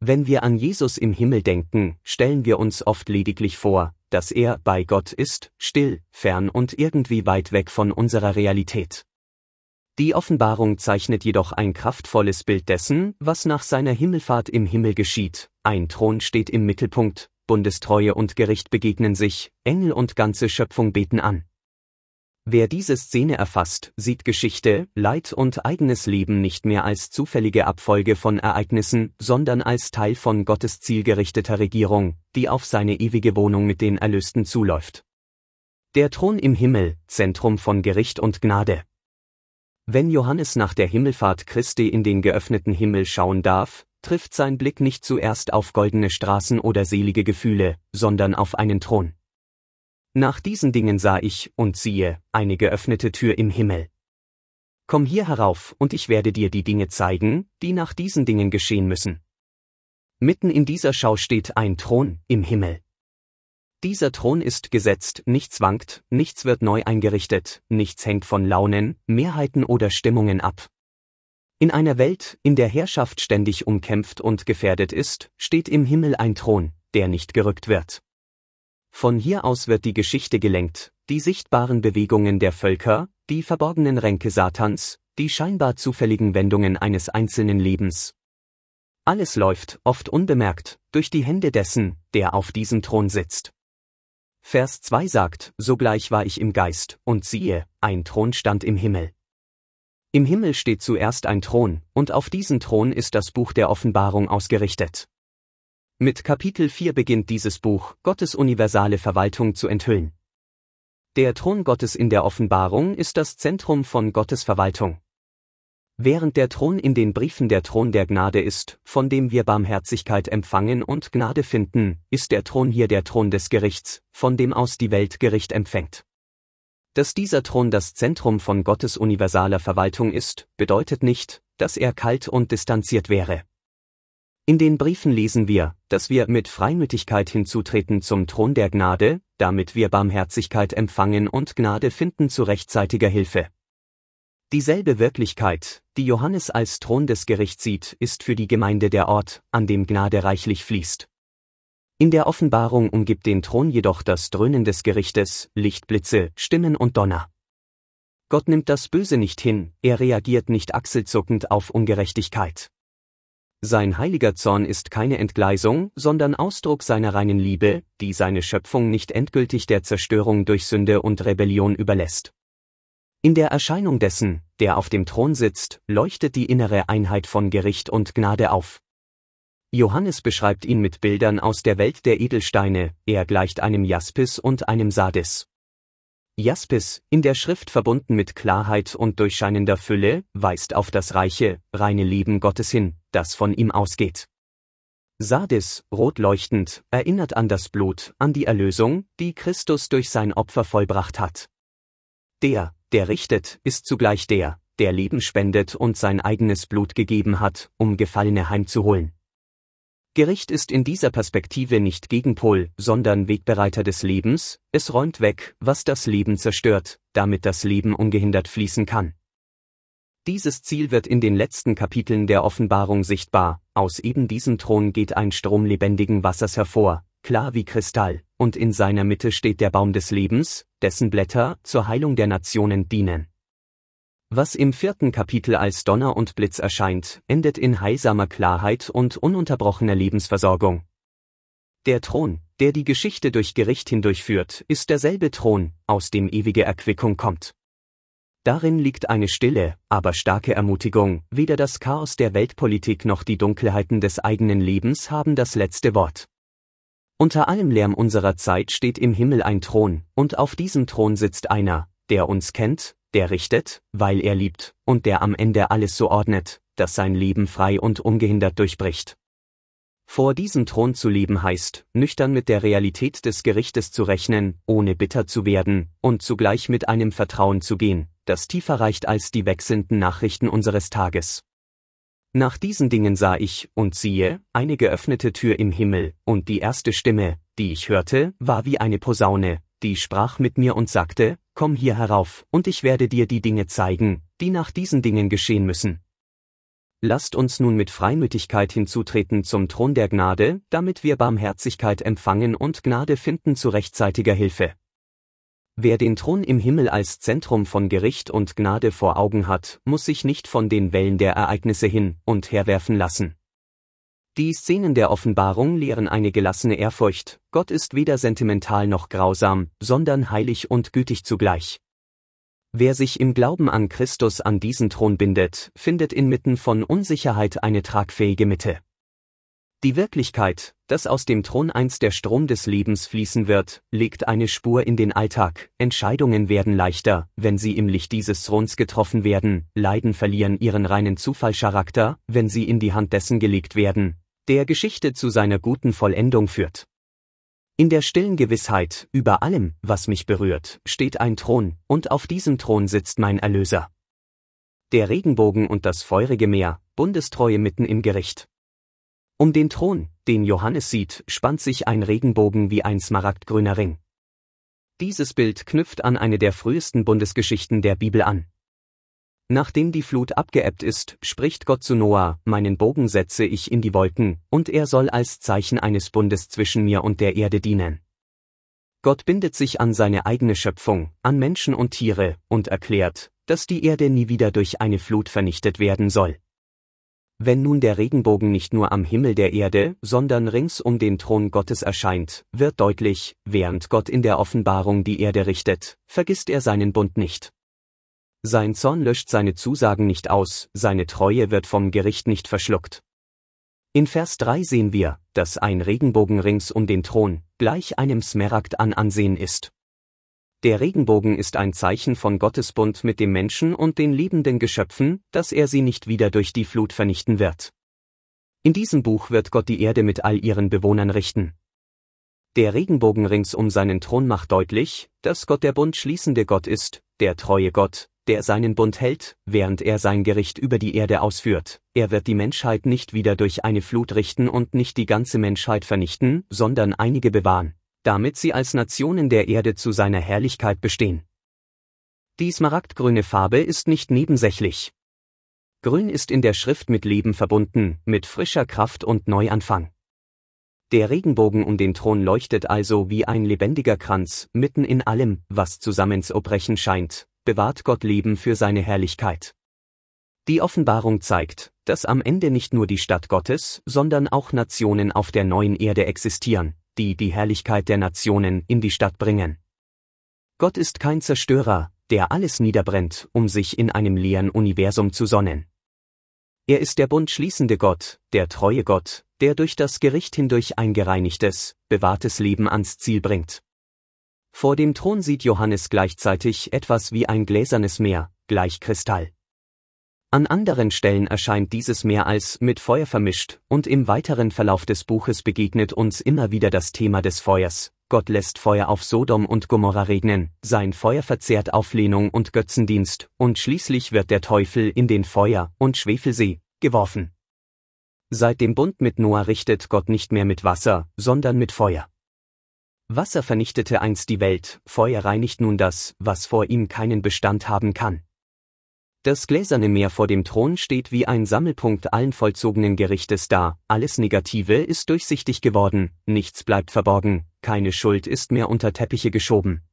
Wenn wir an Jesus im Himmel denken, stellen wir uns oft lediglich vor, dass er bei Gott ist, still, fern und irgendwie weit weg von unserer Realität. Die Offenbarung zeichnet jedoch ein kraftvolles Bild dessen, was nach seiner Himmelfahrt im Himmel geschieht. Ein Thron steht im Mittelpunkt, Bundestreue und Gericht begegnen sich, Engel und ganze Schöpfung beten an. Wer diese Szene erfasst, sieht Geschichte, Leid und eigenes Leben nicht mehr als zufällige Abfolge von Ereignissen, sondern als Teil von Gottes zielgerichteter Regierung, die auf seine ewige Wohnung mit den Erlösten zuläuft. Der Thron im Himmel, Zentrum von Gericht und Gnade. Wenn Johannes nach der Himmelfahrt Christi in den geöffneten Himmel schauen darf, trifft sein Blick nicht zuerst auf goldene Straßen oder selige Gefühle, sondern auf einen Thron. Nach diesen Dingen sah ich, und siehe, eine geöffnete Tür im Himmel. Komm hier herauf, und ich werde dir die Dinge zeigen, die nach diesen Dingen geschehen müssen. Mitten in dieser Schau steht ein Thron im Himmel. Dieser Thron ist gesetzt, nichts wankt, nichts wird neu eingerichtet, nichts hängt von Launen, Mehrheiten oder Stimmungen ab. In einer Welt, in der Herrschaft ständig umkämpft und gefährdet ist, steht im Himmel ein Thron, der nicht gerückt wird. Von hier aus wird die Geschichte gelenkt, die sichtbaren Bewegungen der Völker, die verborgenen Ränke Satans, die scheinbar zufälligen Wendungen eines einzelnen Lebens. Alles läuft, oft unbemerkt, durch die Hände dessen, der auf diesem Thron sitzt. Vers 2 sagt, sogleich war ich im Geist, und siehe, ein Thron stand im Himmel. Im Himmel steht zuerst ein Thron, und auf diesen Thron ist das Buch der Offenbarung ausgerichtet. Mit Kapitel 4 beginnt dieses Buch, Gottes universale Verwaltung zu enthüllen. Der Thron Gottes in der Offenbarung ist das Zentrum von Gottes Verwaltung. Während der Thron in den Briefen der Thron der Gnade ist, von dem wir Barmherzigkeit empfangen und Gnade finden, ist der Thron hier der Thron des Gerichts, von dem aus die Welt Gericht empfängt. Dass dieser Thron das Zentrum von Gottes universaler Verwaltung ist, bedeutet nicht, dass er kalt und distanziert wäre. In den Briefen lesen wir, dass wir mit Freimütigkeit hinzutreten zum Thron der Gnade, damit wir Barmherzigkeit empfangen und Gnade finden zu rechtzeitiger Hilfe. Dieselbe Wirklichkeit, die Johannes als Thron des Gerichts sieht, ist für die Gemeinde der Ort, an dem Gnade reichlich fließt. In der Offenbarung umgibt den Thron jedoch das Dröhnen des Gerichtes, Lichtblitze, Stimmen und Donner. Gott nimmt das Böse nicht hin, er reagiert nicht achselzuckend auf Ungerechtigkeit. Sein heiliger Zorn ist keine Entgleisung, sondern Ausdruck seiner reinen Liebe, die seine Schöpfung nicht endgültig der Zerstörung durch Sünde und Rebellion überlässt. In der Erscheinung dessen, der auf dem Thron sitzt, leuchtet die innere Einheit von Gericht und Gnade auf. Johannes beschreibt ihn mit Bildern aus der Welt der Edelsteine, er gleicht einem Jaspis und einem Sardis. Jaspis, in der Schrift verbunden mit Klarheit und durchscheinender Fülle, weist auf das reiche, reine Leben Gottes hin, das von ihm ausgeht. Sardis, rot leuchtend, erinnert an das Blut, an die Erlösung, die Christus durch sein Opfer vollbracht hat. Der richtet, ist zugleich der Leben spendet und sein eigenes Blut gegeben hat, um Gefallene heimzuholen. Gericht ist in dieser Perspektive nicht Gegenpol, sondern Wegbereiter des Lebens, es räumt weg, was das Leben zerstört, damit das Leben ungehindert fließen kann. Dieses Ziel wird in den letzten Kapiteln der Offenbarung sichtbar, aus eben diesem Thron geht ein Strom lebendigen Wassers hervor, klar wie Kristall, und in seiner Mitte steht der Baum des Lebens, dessen Blätter zur Heilung der Nationen dienen. Was im 4. Kapitel als Donner und Blitz erscheint, endet in heilsamer Klarheit und ununterbrochener Lebensversorgung. Der Thron, der die Geschichte durch Gericht hindurchführt, ist derselbe Thron, aus dem ewige Erquickung kommt. Darin liegt eine stille, aber starke Ermutigung, weder das Chaos der Weltpolitik noch die Dunkelheiten des eigenen Lebens haben das letzte Wort. Unter allem Lärm unserer Zeit steht im Himmel ein Thron, und auf diesem Thron sitzt einer, der uns kennt, der richtet, weil er liebt, und der am Ende alles so ordnet, dass sein Leben frei und ungehindert durchbricht. Vor diesem Thron zu leben heißt, nüchtern mit der Realität des Gerichtes zu rechnen, ohne bitter zu werden, und zugleich mit einem Vertrauen zu gehen, das tiefer reicht als die wechselnden Nachrichten unseres Tages. Nach diesen Dingen sah ich, und siehe, eine geöffnete Tür im Himmel, und die erste Stimme, die ich hörte, war wie eine Posaune, die sprach mit mir und sagte, komm hier herauf, und ich werde dir die Dinge zeigen, die nach diesen Dingen geschehen müssen. Lasst uns nun mit Freimütigkeit hinzutreten zum Thron der Gnade, damit wir Barmherzigkeit empfangen und Gnade finden zu rechtzeitiger Hilfe. Wer den Thron im Himmel als Zentrum von Gericht und Gnade vor Augen hat, muss sich nicht von den Wellen der Ereignisse hin und her werfen lassen. Die Szenen der Offenbarung lehren eine gelassene Ehrfurcht: Gott ist weder sentimental noch grausam, sondern heilig und gütig zugleich. Wer sich im Glauben an Christus an diesen Thron bindet, findet inmitten von Unsicherheit eine tragfähige Mitte. Die Wirklichkeit, dass aus dem Thron einst der Strom des Lebens fließen wird, legt eine Spur in den Alltag. Entscheidungen werden leichter, wenn sie im Licht dieses Throns getroffen werden, Leiden verlieren ihren reinen Zufallscharakter, wenn sie in die Hand dessen gelegt werden, der Geschichte zu seiner guten Vollendung führt. In der stillen Gewissheit, über allem, was mich berührt, steht ein Thron, und auf diesem Thron sitzt mein Erlöser. Der Regenbogen und das feurige Meer, Bundestreue mitten im Gericht. Um den Thron, den Johannes sieht, spannt sich ein Regenbogen wie ein smaragdgrüner Ring. Dieses Bild knüpft an eine der frühesten Bundesgeschichten der Bibel an. Nachdem die Flut abgeebbt ist, spricht Gott zu Noah: Meinen Bogen setze ich in die Wolken, und er soll als Zeichen eines Bundes zwischen mir und der Erde dienen. Gott bindet sich an seine eigene Schöpfung, an Menschen und Tiere, und erklärt, dass die Erde nie wieder durch eine Flut vernichtet werden soll. Wenn nun der Regenbogen nicht nur am Himmel der Erde, sondern rings um den Thron Gottes erscheint, wird deutlich: Während Gott in der Offenbarung die Erde richtet, vergisst er seinen Bund nicht. Sein Zorn löscht seine Zusagen nicht aus, seine Treue wird vom Gericht nicht verschluckt. In Vers 3 sehen wir, dass ein Regenbogen rings um den Thron gleich einem Smaragd an Ansehen ist. Der Regenbogen ist ein Zeichen von Gottes Bund mit dem Menschen und den lebenden Geschöpfen, dass er sie nicht wieder durch die Flut vernichten wird. In diesem Buch wird Gott die Erde mit all ihren Bewohnern richten. Der Regenbogen rings um seinen Thron macht deutlich, dass Gott der bundschließende Gott ist, der treue Gott, der seinen Bund hält, während er sein Gericht über die Erde ausführt. Er wird die Menschheit nicht wieder durch eine Flut richten und nicht die ganze Menschheit vernichten, sondern einige bewahren, damit sie als Nationen der Erde zu seiner Herrlichkeit bestehen. Die smaragdgrüne Farbe ist nicht nebensächlich. Grün ist in der Schrift mit Leben verbunden, mit frischer Kraft und Neuanfang. Der Regenbogen um den Thron leuchtet also wie ein lebendiger Kranz, mitten in allem, was zusammenzubrechen scheint, bewahrt Gott Leben für seine Herrlichkeit. Die Offenbarung zeigt, dass am Ende nicht nur die Stadt Gottes, sondern auch Nationen auf der neuen Erde existieren, die die Herrlichkeit der Nationen in die Stadt bringen. Gott ist kein Zerstörer, der alles niederbrennt, um sich in einem leeren Universum zu sonnen. Er ist der bundschließende Gott, der treue Gott, der durch das Gericht hindurch ein gereinigtes, bewahrtes Leben ans Ziel bringt. Vor dem Thron sieht Johannes gleichzeitig etwas wie ein gläsernes Meer, gleich Kristall. An anderen Stellen erscheint dieses Meer als mit Feuer vermischt, und im weiteren Verlauf des Buches begegnet uns immer wieder das Thema des Feuers. Gott lässt Feuer auf Sodom und Gomorra regnen, sein Feuer verzehrt Auflehnung und Götzendienst, und schließlich wird der Teufel in den Feuer- und Schwefelsee geworfen. Seit dem Bund mit Noah richtet Gott nicht mehr mit Wasser, sondern mit Feuer. Wasser vernichtete einst die Welt, Feuer reinigt nun das, was vor ihm keinen Bestand haben kann. Das gläserne Meer vor dem Thron steht wie ein Sammelpunkt allen vollzogenen Gerichtes da, alles Negative ist durchsichtig geworden, nichts bleibt verborgen, keine Schuld ist mehr unter Teppiche geschoben.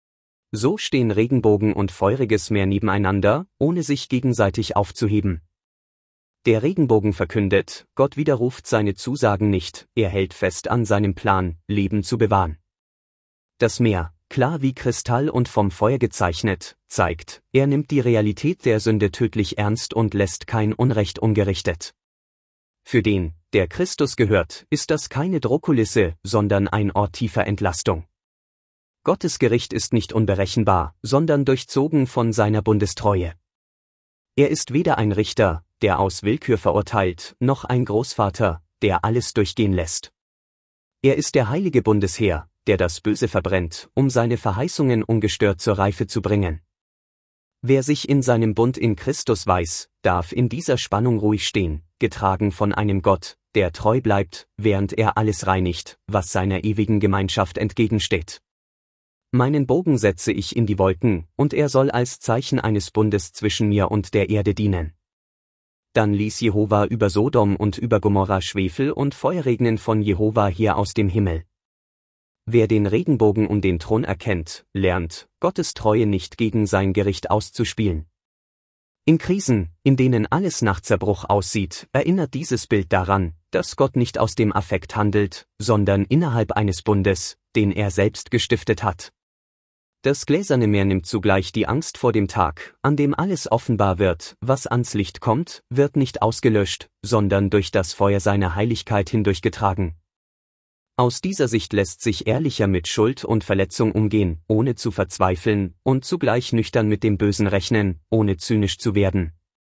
So stehen Regenbogen und feuriges Meer nebeneinander, ohne sich gegenseitig aufzuheben. Der Regenbogen verkündet, Gott widerruft seine Zusagen nicht, er hält fest an seinem Plan, Leben zu bewahren. Das Meer, klar wie Kristall und vom Feuer gezeichnet, zeigt, er nimmt die Realität der Sünde tödlich ernst und lässt kein Unrecht ungerichtet. Für den, der Christus gehört, ist das keine Drohkulisse, sondern ein Ort tiefer Entlastung. Gottes Gericht ist nicht unberechenbar, sondern durchzogen von seiner Bundestreue. Er ist weder ein Richter, der aus Willkür verurteilt, noch ein Großvater, der alles durchgehen lässt. Er ist der heilige Bundesherr, der das Böse verbrennt, um seine Verheißungen ungestört zur Reife zu bringen. Wer sich in seinem Bund in Christus weiß, darf in dieser Spannung ruhig stehen, getragen von einem Gott, der treu bleibt, während er alles reinigt, was seiner ewigen Gemeinschaft entgegensteht. Meinen Bogen setze ich in die Wolken, und er soll als Zeichen eines Bundes zwischen mir und der Erde dienen. Dann ließ Jehova über Sodom und über Gomorra Schwefel und Feuer regnen von Jehova her aus dem Himmel. Wer den Regenbogen um den Thron erkennt, lernt, Gottes Treue nicht gegen sein Gericht auszuspielen. In Krisen, in denen alles nach Zerbruch aussieht, erinnert dieses Bild daran, dass Gott nicht aus dem Affekt handelt, sondern innerhalb eines Bundes, den er selbst gestiftet hat. Das gläserne Meer nimmt zugleich die Angst vor dem Tag, an dem alles offenbar wird, was ans Licht kommt, wird nicht ausgelöscht, sondern durch das Feuer seiner Heiligkeit hindurchgetragen. Aus dieser Sicht lässt sich ehrlicher mit Schuld und Verletzung umgehen, ohne zu verzweifeln, und zugleich nüchtern mit dem Bösen rechnen, ohne zynisch zu werden.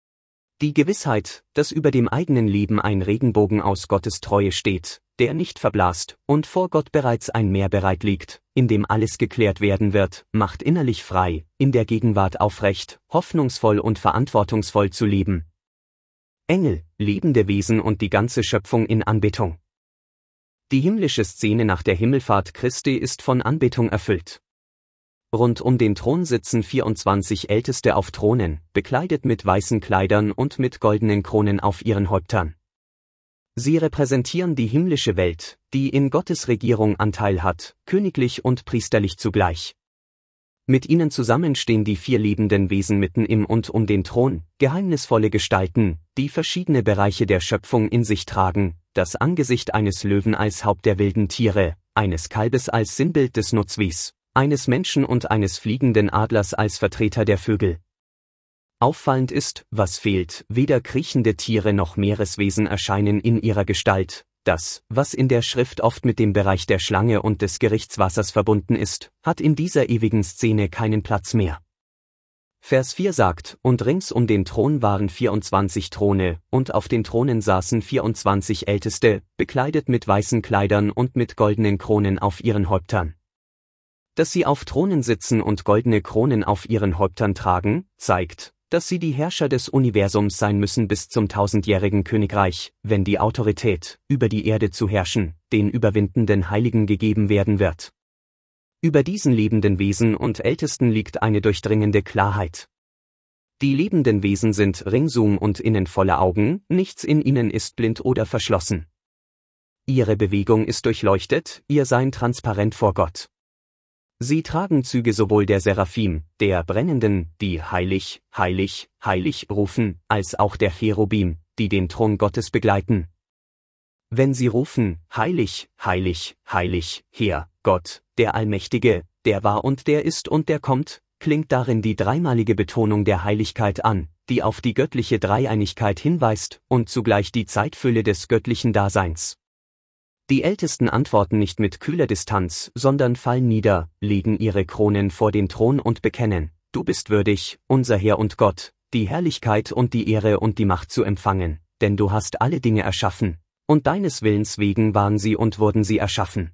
Die Gewissheit, dass über dem eigenen Leben ein Regenbogen aus Gottes Treue steht, der nicht verblasst, und vor Gott bereits ein Meer bereit liegt, in dem alles geklärt werden wird, macht innerlich frei, in der Gegenwart aufrecht, hoffnungsvoll und verantwortungsvoll zu leben. Engel, lebende Wesen und die ganze Schöpfung in Anbetung. Die himmlische Szene nach der Himmelfahrt Christi ist von Anbetung erfüllt. Rund um den Thron sitzen 24 Älteste auf Thronen, bekleidet mit weißen Kleidern und mit goldenen Kronen auf ihren Häuptern. Sie repräsentieren die himmlische Welt, die in Gottes Regierung Anteil hat, königlich und priesterlich zugleich. Mit ihnen zusammen stehen die 4 lebenden Wesen mitten im und um den Thron, geheimnisvolle Gestalten, die verschiedene Bereiche der Schöpfung in sich tragen, das Angesicht eines Löwen als Haupt der wilden Tiere, eines Kalbes als Sinnbild des Nutzviehs, eines Menschen und eines fliegenden Adlers als Vertreter der Vögel. Auffallend ist, was fehlt, weder kriechende Tiere noch Meereswesen erscheinen in ihrer Gestalt. Das, was in der Schrift oft mit dem Bereich der Schlange und des Gerichtswassers verbunden ist, hat in dieser ewigen Szene keinen Platz mehr. Vers 4 sagt, und rings um den Thron waren 24 Throne, und auf den Thronen saßen 24 Älteste, bekleidet mit weißen Kleidern und mit goldenen Kronen auf ihren Häuptern. Dass sie auf Thronen sitzen und goldene Kronen auf ihren Häuptern tragen, zeigt, dass sie die Herrscher des Universums sein müssen bis zum 1000-jährigen Königreich, wenn die Autorität, über die Erde zu herrschen, den überwindenden Heiligen gegeben werden wird. Über diesen lebenden Wesen und Ältesten liegt eine durchdringende Klarheit. Die lebenden Wesen sind ringsum und innen voller Augen, nichts in ihnen ist blind oder verschlossen. Ihre Bewegung ist durchleuchtet, ihr Sein transparent vor Gott. Sie tragen Züge sowohl der Seraphim, der Brennenden, die heilig, heilig, heilig rufen, als auch der Cherubim, die den Thron Gottes begleiten. Wenn sie rufen, heilig, heilig, heilig, Herr, Gott, der Allmächtige, der war und der ist und der kommt, klingt darin die dreimalige Betonung der Heiligkeit an, die auf die göttliche Dreieinigkeit hinweist und zugleich die Zeitfülle des göttlichen Daseins. Die Ältesten antworten nicht mit kühler Distanz, sondern fallen nieder, legen ihre Kronen vor den Thron und bekennen, du bist würdig, unser Herr und Gott, die Herrlichkeit und die Ehre und die Macht zu empfangen, denn du hast alle Dinge erschaffen, und deines Willens wegen waren sie und wurden sie erschaffen.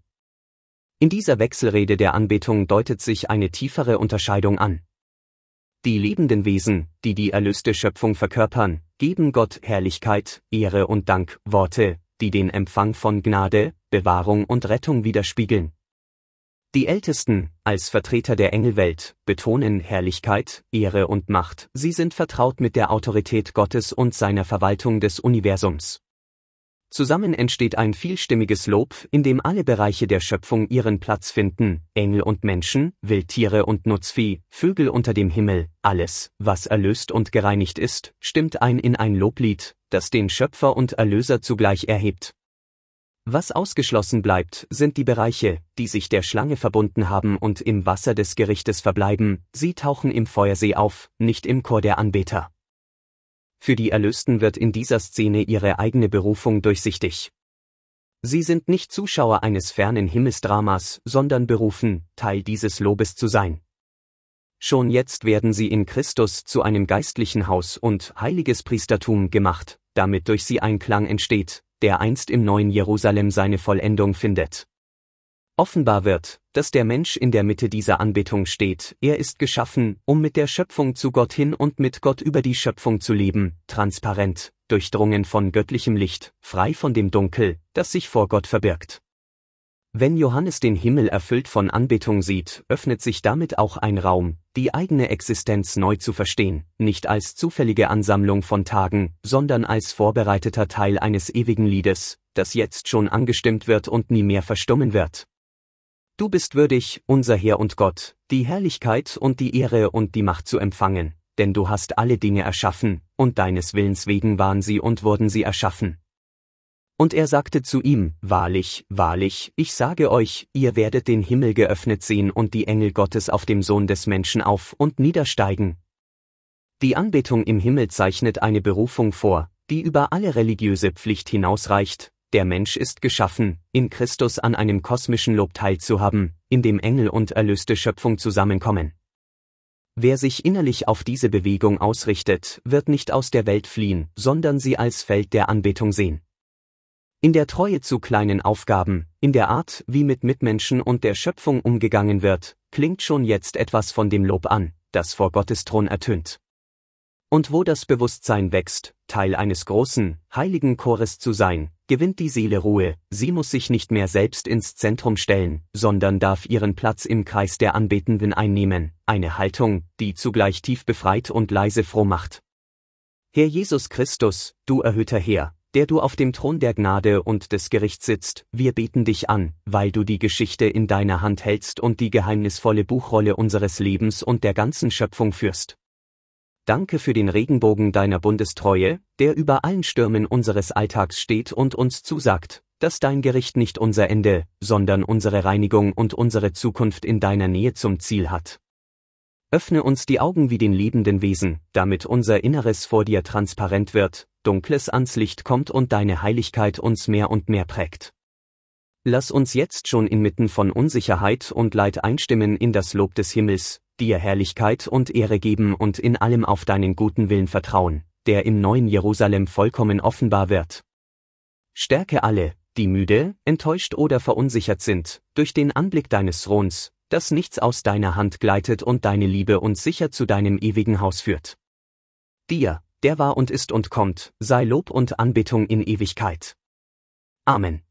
In dieser Wechselrede der Anbetung deutet sich eine tiefere Unterscheidung an. Die lebenden Wesen, die die erlöste Schöpfung verkörpern, geben Gott Herrlichkeit, Ehre und Dank, Worte, die den Empfang von Gnade, Bewahrung und Rettung widerspiegeln. Die Ältesten, als Vertreter der Engelwelt, betonen Herrlichkeit, Ehre und Macht, sie sind vertraut mit der Autorität Gottes und seiner Verwaltung des Universums. Zusammen entsteht ein vielstimmiges Lob, in dem alle Bereiche der Schöpfung ihren Platz finden, Engel und Menschen, Wildtiere und Nutzvieh, Vögel unter dem Himmel, alles, was erlöst und gereinigt ist, stimmt ein in ein Loblied, das den Schöpfer und Erlöser zugleich erhebt. Was ausgeschlossen bleibt, sind die Bereiche, die sich der Schlange verbunden haben und im Wasser des Gerichtes verbleiben, sie tauchen im Feuersee auf, nicht im Chor der Anbeter. Für die Erlösten wird in dieser Szene ihre eigene Berufung durchsichtig. Sie sind nicht Zuschauer eines fernen Himmelsdramas, sondern berufen, Teil dieses Lobes zu sein. Schon jetzt werden sie in Christus zu einem geistlichen Haus und heiliges Priestertum gemacht, damit durch sie ein Klang entsteht, der einst im neuen Jerusalem seine Vollendung findet. Offenbar wird, dass der Mensch in der Mitte dieser Anbetung steht, er ist geschaffen, um mit der Schöpfung zu Gott hin und mit Gott über die Schöpfung zu leben, transparent, durchdrungen von göttlichem Licht, frei von dem Dunkel, das sich vor Gott verbirgt. Wenn Johannes den Himmel erfüllt von Anbetung sieht, öffnet sich damit auch ein Raum, die eigene Existenz neu zu verstehen, nicht als zufällige Ansammlung von Tagen, sondern als vorbereiteter Teil eines ewigen Liedes, das jetzt schon angestimmt wird und nie mehr verstummen wird. Du bist würdig, unser Herr und Gott, die Herrlichkeit und die Ehre und die Macht zu empfangen, denn du hast alle Dinge erschaffen, und deines Willens wegen waren sie und wurden sie erschaffen. Und er sagte zu ihm, wahrlich, wahrlich, ich sage euch, ihr werdet den Himmel geöffnet sehen und die Engel Gottes auf dem Sohn des Menschen auf und niedersteigen. Die Anbetung im Himmel zeichnet eine Berufung vor, die über alle religiöse Pflicht hinausreicht. Der Mensch ist geschaffen, in Christus an einem kosmischen Lob teilzuhaben, in dem Engel und erlöste Schöpfung zusammenkommen. Wer sich innerlich auf diese Bewegung ausrichtet, wird nicht aus der Welt fliehen, sondern sie als Feld der Anbetung sehen. In der Treue zu kleinen Aufgaben, in der Art, wie mit Mitmenschen und der Schöpfung umgegangen wird, klingt schon jetzt etwas von dem Lob an, das vor Gottes Thron ertönt. Und wo das Bewusstsein wächst, Teil eines großen, heiligen Chores zu sein, gewinnt die Seele Ruhe, sie muss sich nicht mehr selbst ins Zentrum stellen, sondern darf ihren Platz im Kreis der Anbetenden einnehmen, eine Haltung, die zugleich tief befreit und leise froh macht. Herr Jesus Christus, du erhöhter Herr, der du auf dem Thron der Gnade und des Gerichts sitzt, wir beten dich an, weil du die Geschichte in deiner Hand hältst und die geheimnisvolle Buchrolle unseres Lebens und der ganzen Schöpfung führst. Danke für den Regenbogen deiner Bundestreue, der über allen Stürmen unseres Alltags steht und uns zusagt, dass dein Gericht nicht unser Ende, sondern unsere Reinigung und unsere Zukunft in deiner Nähe zum Ziel hat. Öffne uns die Augen wie den lebenden Wesen, damit unser Inneres vor dir transparent wird, Dunkles ans Licht kommt und deine Heiligkeit uns mehr und mehr prägt. Lass uns jetzt schon inmitten von Unsicherheit und Leid einstimmen in das Lob des Himmels, dir Herrlichkeit und Ehre geben und in allem auf deinen guten Willen vertrauen, der im neuen Jerusalem vollkommen offenbar wird. Stärke alle, die müde, enttäuscht oder verunsichert sind, durch den Anblick deines Throns, dass nichts aus deiner Hand gleitet und deine Liebe uns sicher zu deinem ewigen Haus führt. Dir, der war und ist und kommt, sei Lob und Anbetung in Ewigkeit. Amen.